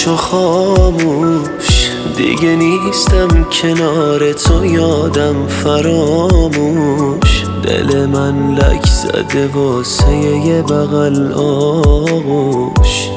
شو خاموش، دیگه نیستم کنار تو، یادم فراموش. دل من لک زده واسه یه بغل آغوش.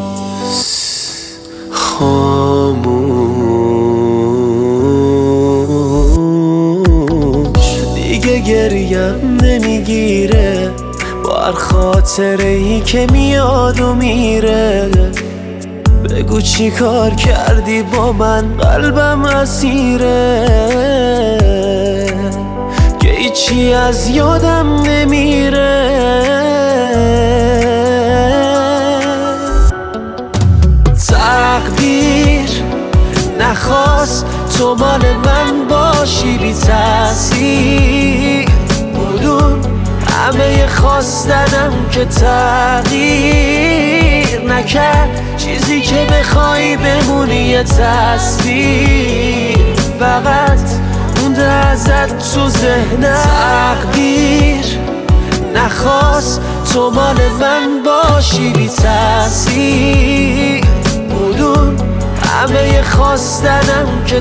خاموش دیگه گریم نمیگیره با هر خاطره ای که میاد و میره. بگو چی کار کردی با من، قلبم اسیره که هیچی از یادم نمیره. تقدیر نخواست تو مال من باشی، بی تأثیر بودون همه خواستنم که تغییر نکرد. چیزی که بخوای بمونی یه تصویر، فقط مونده ازت تو ذهنم. تقدیر نخواست تو مال من باشی، بی تأثیر بودون همه خواستنم که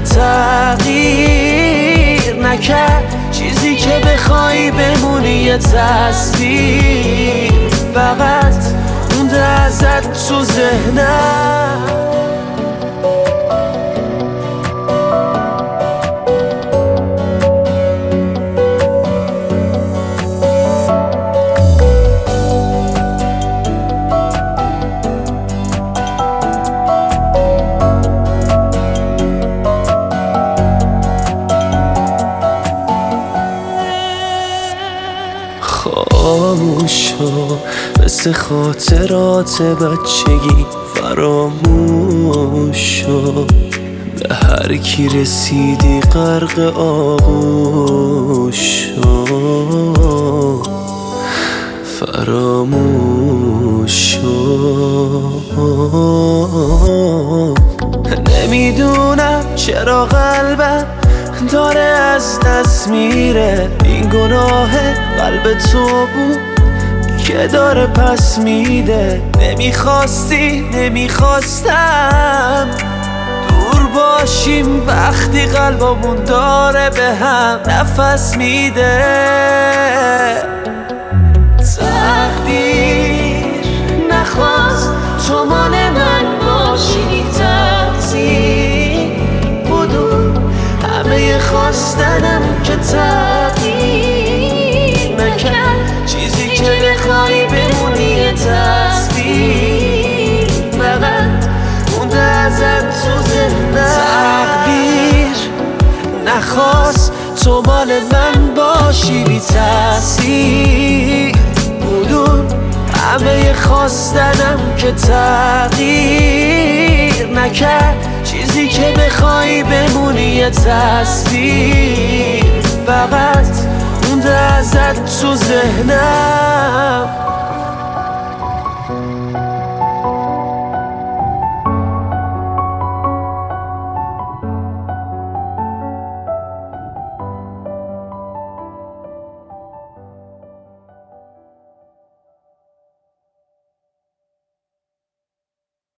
تغییر نکرد. چیزی که بخوای بمونی یه تصویر، فقط مونده ازت تو ذهنم. خاموش شو مثل خاطرات بچگی، فراموش شو به هر کی رسیدی غرق آغوش شو. فراموش شو. نمیدونم چرا قلبم داره از دست میره، این گناه قلب تو بود که داره پس میده. نمیخواستم دور باشیم وقتی قلبمون داره به هم نفس میده. تقدیر نخواست تو مال من باشی، تقصیر بودون همه خواستنم که تغییر نکرد. چیزی که بخوای بمونی یه تصویر، فقط مونده ازت تو ذهنم. تقدیر نخواست تو مال من باشی، بی تأثیر بودون همه خواستنم که تغییر نکرد. چیزی که بخوای بمونی یه تصویر، فقط مونده ازت تو ذهنم.